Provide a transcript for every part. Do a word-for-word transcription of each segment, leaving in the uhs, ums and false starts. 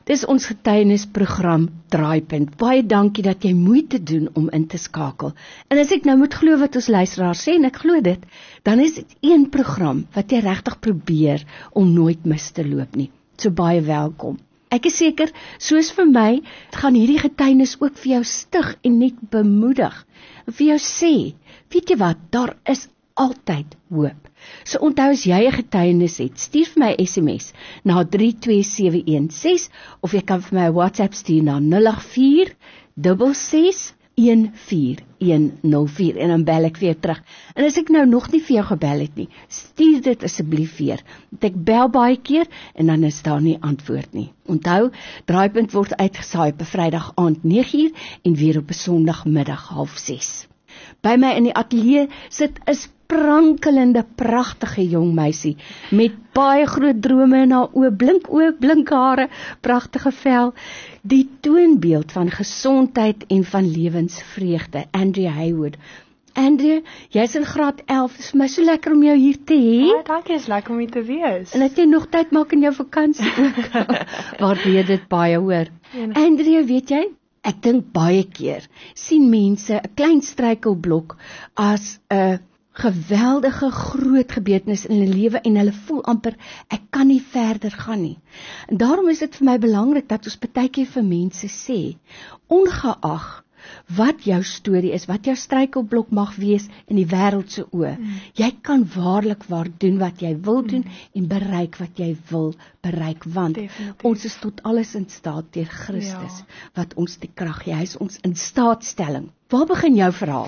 Dis ons getuienisprogram Draaipunt. Baie dankie dat jy moeite doen om in te skakel. En as ek nou moet glo wat ons luisteraars sê, en ek glo dit, dan is dit een program wat jy regtig probeer om nooit mis te loop nie. So baie welkom. Ek is seker, soos vir my, gaan hierdie getuienis ook vir jou stig en net bemoedig. En vir jou sê, weet jy wat, daar is altyd hoop. So onthou as jy 'n getuienis het, stuur vir my 'n S M S na drie twee sewe een ses of jy kan vir my 'n WhatsApp stuur na nul agt vier ses ses een vier een nul vier en dan bel ek weer terug. En as ek nou nog nie vir jou gebel het nie, stuur dit asseblief weer. Want ek bel baie keer en dan is daar nie antwoord nie. Onthou, Draaipunt word uitgesaai op 'n Vrydag aand nege uur en weer op 'n Sondagmiddag half ses. By my in die ateljee sit 'n sprankelende, pragtige jong meisie met baie groot drome in haar oë, blink oë, blink hare, pragtige vel, die toonbeeld van gesondheid en van lewensvreugde, Andrea Haywood. Andrea, jy's in graad elf, dit is vir my so lekker om jou hier te hê. Ja, dankie, is lekker om hier te wees. En dat jy nog tyd maak in jou vakansie ook. Waardeer dit baie, hoor. Ja. Andrea, weet jy, ek dink baie keer sien mense 'n klein struikelblok as 'n geweldige groot gebeurtenis in hulle lewe en hulle voel amper, ek kan nie verder gaan nie. En daarom is dit vir my belangrik dat ons baie keer vir mense sê, ongeag wat jou storie is, wat jou struikelblok mag wees in die wêreld se oë, mm. jy kan waarlik waar doen wat jy wil doen mm. en bereik wat jy wil bereik, want Definitief. Ons is tot alles in staat deur Christus, ja. wat ons die krag gee, hy is ons in staatstelling. Waar begin jou verhaal?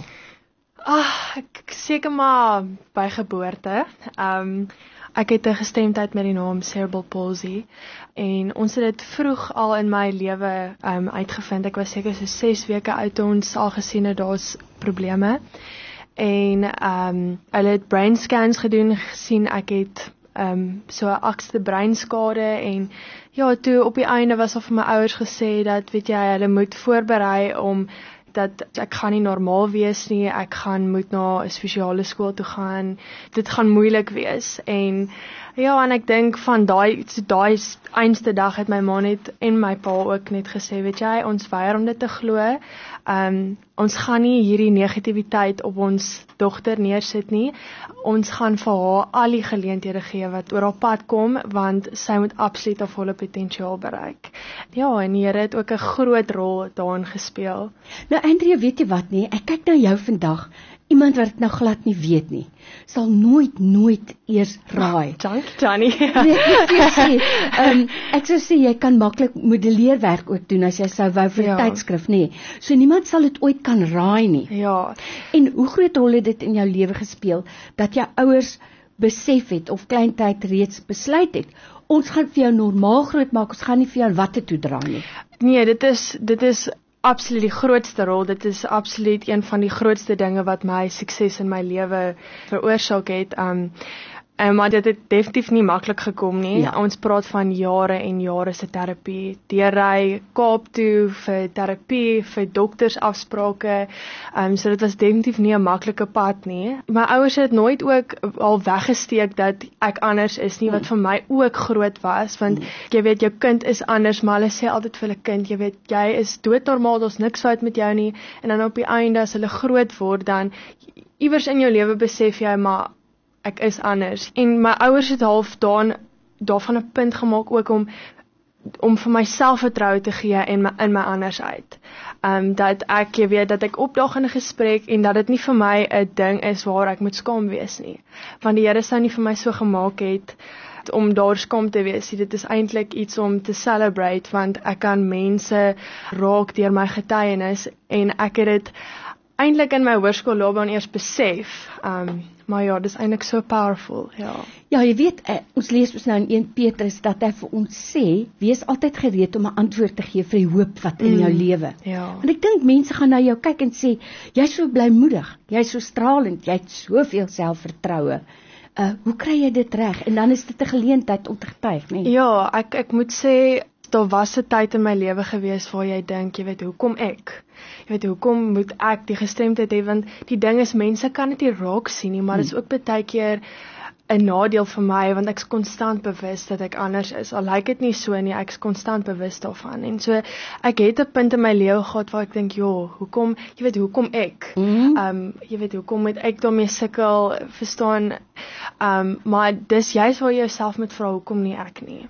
Ah, ek seker maar by geboorte. Um, ek het 'n gestremdheid met die naam Cerebral Palsy en ons het dit vroeg al in my lewe um, uitgevind. Ek was seker so ses weke oud toe ons al gesien het daar's probleme. En um, hulle het brain scans gedoen, gesien ek het um, so 'n akste breinskade en ja, toe op die einde was al vir my ouers gesê dat, weet jy, hulle moet voorberei om dat ek gaan nie normaal wees nie, ek gaan moet na 'n spesiale skool toe gaan, dit gaan moeilik wees, en ja, en ek dink van daai, so daai einste dag het my ma net, en my pa ook net gesê, weet jy, ons weier om dit te glo, um, ons gaan nie hierdie negativiteit op ons dogter neersit nie, ons gaan vir haar al die geleenthede gee wat oor haar pad kom, want sy moet absoluut haar volle potensiaal bereik. Ja, en die Here het ook 'n groot rol daarin gespeel. Nou Andrea, weet jy wat nie, ek kyk na jou vandag, iemand wat het nou glad nie weet nie, sal nooit, nooit eers raai. Oh, dankie, Johnny. Nee, um, ek sou sê, jy kan maklik modelleerwerk ook doen, as jy sou wou vir 'n ja. tydskrif, nee. So niemand sal dit ooit kan raai nie. Ja. En hoe groot rol het dit in jou lewe gespeel, dat jou ouers besef het, of kleintyd reeds besluit het, ons gaan vir jou normaal groot maak, ons gaan nie vir jou watte toedra nie. Nee, dit is, dit is absoluut die grootste rol, dit is absoluut een van die grootste dinge wat my sukses in my lewe veroorsaak het, um, um, maar dit het definitief nie maklik gekom nie, ja. Ons praat van jare en jare se terapie, deurry Kaap toe vir terapie, vir doktersafsprake, um, so dit was definitief nie 'n maklike pad nie. My ouers het nooit ook al weggesteek dat ek anders is nie, wat mm. vir my ook groot was, want mm. jy weet, jou kind is anders, maar hulle sê altyd vir hulle kind, jy weet, jy is doodnormaal, daar's niks fout met jou nie, en dan op die einde, as hulle groot word, dan iewers in jou lewe besef jy, maar ek is anders. En my ouers het half daan, daarvan 'n punt gemaak ook om om vir my selfvertroue te gee in my, in my andersheid. Um, dat ek, jy weet, dat ek opdaag in 'n gesprek en dat dit nie vir my 'n ding is waar ek moet skaam wees nie. Want die Here sou nie vir my so gemaak het om daar skaam te wees. Dit is eintlik iets om te celebrate, want ek kan mense raak deur my getuienis, en ek het dit eintlik in my hoërskoolloopbaan eers besef. Um, maar ja, dis eintlik so powerful, ja. Ja, jy weet, eh, ons lees ons nou in Eerste Petrus dat hy vir ons sê, wees altyd gereed om 'n antwoord te gee vir die hoop wat in mm, jou lewe. Ja. Want ek dink mense gaan na jou kyk en sê, jy's so blymoedig, jy's so stralend, jy het soveel selfvertroue. Uh, hoe kry jy dit reg? En dan is dit 'n geleentheid om te getuig, nee? Ja, ek ek moet sê, daar was 'n tyd in my lewe gewees waar jy dink, jy weet, hoekom ek? Jy weet, hoekom moet ek die gestremdheid hê? Want die ding is, mense kan dit nie raak sien nie, maar dit is ook baie keer 'n nadeel vir my, want ek is konstant bewus dat ek anders is. Al lyk dit nie so nie, ek is konstant bewus daarvan. En so, ek het 'n punt in my lewe gehad waar ek dink, joh, hoekom, jy weet, hoekom ek? Mm. Um, jy weet, hoekom moet ek daarmee sukkel, verstaan? Um, maar dis juist waar jy jouself moet vra, hoekom nie ek nie?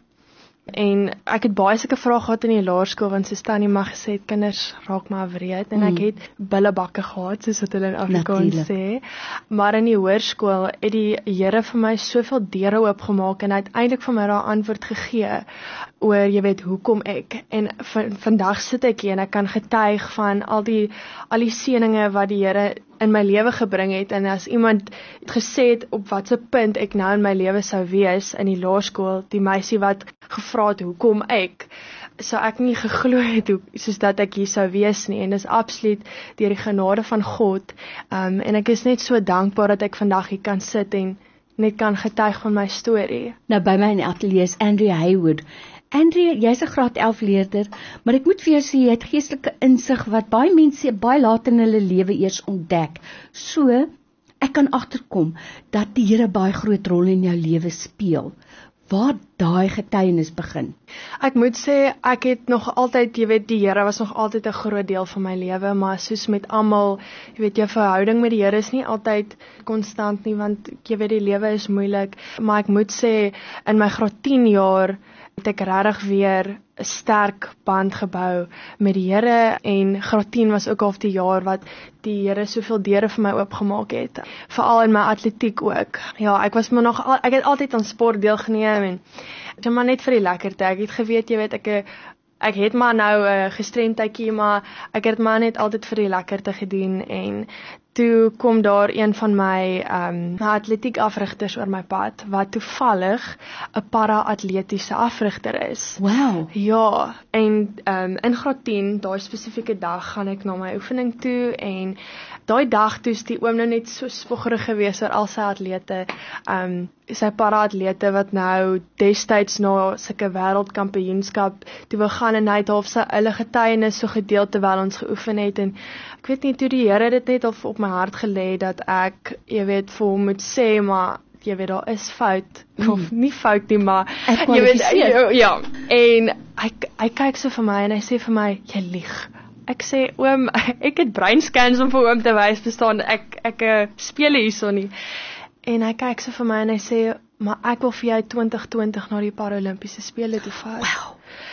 En ek het baie sulke vrae gehad in die laerskool, want soos Tannie maar gesê het, kinders raak maar wreed, en ek Mm. het billebakke gehad, soos wat hulle in Afrikaans Natuurlijk. sê. Maar in die hoërskool het die Here vir my soveel deure oopgemaak, en hy het eintlik vir my daai antwoord gegee, oor, jy weet, hoekom ek, en v, vandag sit ek hier, en ek kan getuig van al die, al die seëninge wat die Here in my lewe gebring het, en as iemand het gesê het op watse punt ek nou in my lewe sou wees, in die laerskool, die meisie wat gevra het, hoekom ek, sou ek nie geglo het, hoe, soos dat ek hier sou wees nie, en dis absoluut deur die genade van God, um, en ek is net so dankbaar dat ek vandag hier kan sit, en net kan getuig van my storie. Nou by my in die ateljee is Andrea Haywood. Andrea, jy's 'n graad elf leerder, maar ek moet vir jou sê, jy het geestelike insig wat baie mense baie laat in hulle lewe eers ontdek. So, ek kan agterkom dat die Here baie groot rol in jou lewe speel. Waar daai getuienis begin? Ek moet sê, ek het nog altyd, jy weet, die Here was nog altyd 'n groot deel van my lewe, maar soos met almal, jy weet, jou verhouding met die Here is nie altyd konstant nie, want jy weet, die lewe is moeilik, maar ek moet sê, in my graad tien jaar, het ek regtig weer 'n sterk band gebou met die Here, en graad tien was ook half die jaar wat die Here soveel deure vir my oopgemaak het, veral in my atletiek ook. Ja, ek was maar nog al, ek het altyd aan sport deelgeneem, en dit maar net vir die lekkerte. Ek het geweet, jy weet, ek ek het maar nou 'n uh, gestremdheidjie, maar ek het maar net altyd vir die lekkerte gedoen, en toe kom daar een van my um, atletiek afrigters oor my pad, wat toevallig 'n para-atletiese afrigter is. Wow. Ja, en um, in graad tien, daai spesifieke dag, gaan ek na my oefening toe, en daai dag toe is die oom nou net so spoggerig gewees oor al sy atlete, um, sy para-atlete wat nou destyds na sulke wêreldkampioenskap toe wil gaan, en hy het half sy hulle getuienis so gedeel terwyl ons geoefen het, en ek weet nie, toe die Here dit net op, op my hart gelê, dat ek, jy weet, vir hom moet sê, maar jy weet, daar is fout, mm. of nie fout nie, maar jy weet, ja, ja, en hy, hy kyk so vir my, en hy sê vir my, jy lieg. Ek sê, oom, ek het breinscans om vir oom te wys, bestaan, ek, ek uh, speel hierso nie. En hy kyk so vir my, en hy sê, maar ek wil vir jou twintig twintig na die Paralimpiese spele toe vat. Wow.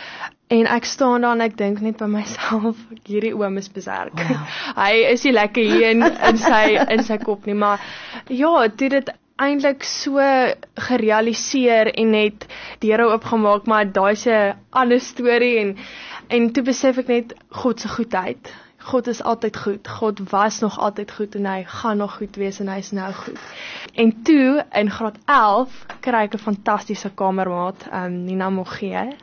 En ek staan daar, en ek dink net by myself, hierdie oom is beserk. Wow. Hy is nie lekker hier in, in, sy, in sy kop nie, maar ja, toe dit eintlik so gerealiseer, en net die Here oopgemaak, maar daai is 'n ander storie, en, en toe besef ek net, God se goedheid. God is altyd goed, God was nog altyd goed, en hy gaan nog goed wees, en hy is nou goed. En toe, in graad elf, kry ek 'n fantastiese kamermaat, um, Nina Mogee,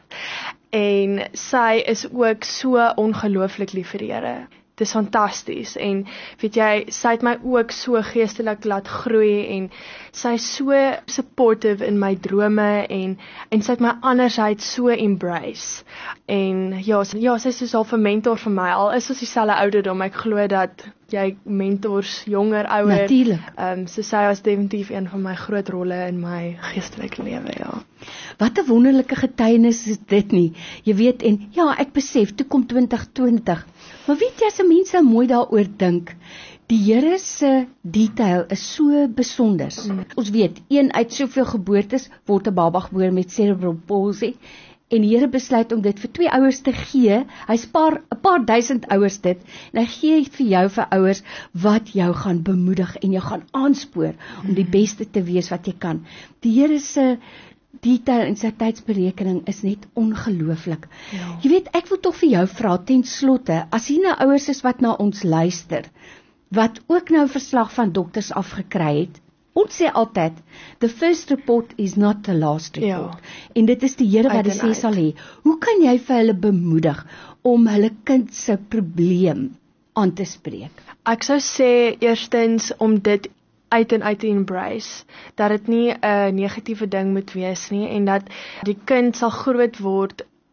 en sy is ook so ongelooflik lief vir die Here. Dit is fantasties, en weet jy, sy het my ook so geestelik laat groei, en sy is so supportive in my drome, en, en sy het my andersheid so embrace, en ja, sy, ja, sy is soos half 'n mentor vir my, al is ons dieselfde ouderdom, ek glo dat jy mentors, jonger, ouer, Natuurlijk. Um, so sy was definitief een van my groot rolle in my geestelike lewe, ja. Wat 'n wonderlike getuienis is dit nie. Jy weet, en ja, ek besef, toe kom twintig twintig. Maar weet jy, as 'n mens nou mooi daaroor dink, die Here se detail is so besonder. Mm. Ons weet, een uit soveel geboortes word 'n baba gebore met cerebral palsy, en die Here besluit om dit vir twee ouers te gee. Hy spaar 'n paar duisend ouers dit, en hy gee vir jou vir ouers wat jou gaan bemoedig en jou gaan aanspoor om die beste te wees wat jy kan. Die Here se detail en sy tydsberekening is net ongelooflik. Ja. Jy weet, ek wil tog vir jou vra, ten slotte, as hier nou ouers is wat na ons luister, wat ook nou verslag van dokters afgekry het, ons sê altyd, the first report is not the last report. Ja. En dit is die Here wat die sê sal hê. Hoe kan jy vir hulle bemoedig om hulle kind se probleem aan te spreek? Ek sou sê, eerstens, om dit uit en uit te embrace, dat dit nie 'n negatiewe ding moet wees nie, en dat die kind sal groot word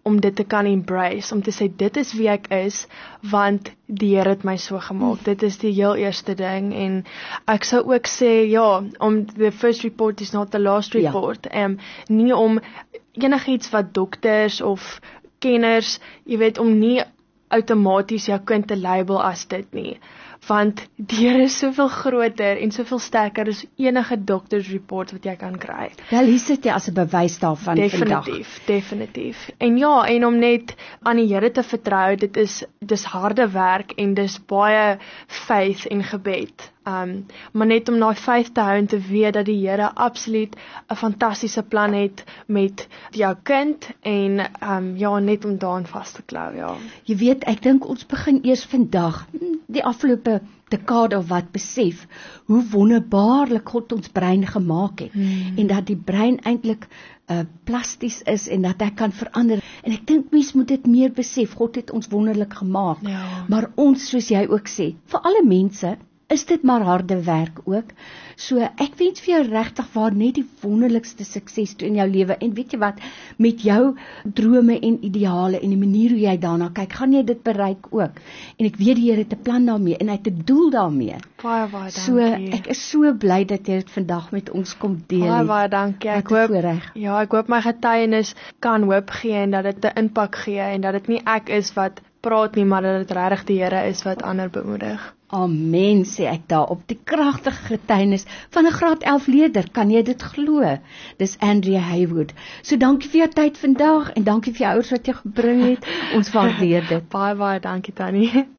om dit te kan embrace, om te sê dit is wie ek is, want die Here het my so gemaak. Dit is die heel eerste ding, en ek sou ook sê, ja, om the first report is not the last report, ja. um, nie om enigiets wat dokters of kenners, jy weet, om nie outomaties jou kind te label as dit nie, want die Here is soveel groter en soveel sterker as enige doktersreport wat jy kan kry. Wel, hier sit jy as 'n bewys daarvan definitief, vandag. Definitief, definitief. En ja, en om net aan die Here te vertrou, dit is dis harde werk en dis baie faith en gebed. Um, maar net om daai faith te hou en te weet dat die Here absoluut 'n fantastiese plan het met jou kind en um, ja, net om daaraan vas te klou, ja. Jy weet, ek dink ons begin eers vandag, die afgelope dekade of wat, besef hoe wonderbaarlik God ons brein gemaak het, hmm. en dat die brein eintlik uh, plasties is en dat hy kan verander, en ek dink mens moet dit meer besef, God het ons wonderlik gemaak, ja. Maar ons, soos jy ook sê, vir alle mense, is dit maar harde werk ook. So ek wens vir jou regtig waar net die wonderlikste sukses toe in jou lewe, en weet jy wat, met jou drome en ideale en die manier hoe jy daarna kyk, gaan jy dit bereik ook. En ek weet die Here het 'n plan daarmee en hy het 'n doel daarmee. Baie baie dankie. So ek is so bly dat jy dit vandag met ons kom deel. Baie baie dankie. Ek hoop ja, ek hoop my getuienis kan hoop gee en dat dit 'n impak gee en dat dit nie ek is wat praat nie, maar dat dit regtig die Here is wat ander bemoedig. Amen, sê ek daar op die kragtige getuienis van 'n graad elf leerder, kan jy dit glo? Dis Andrea Haywood. So dankie vir jou tyd vandag en dankie vir jou ouers wat jy gebring het. Ons waardeer dit. Baie baie dankie Tannie.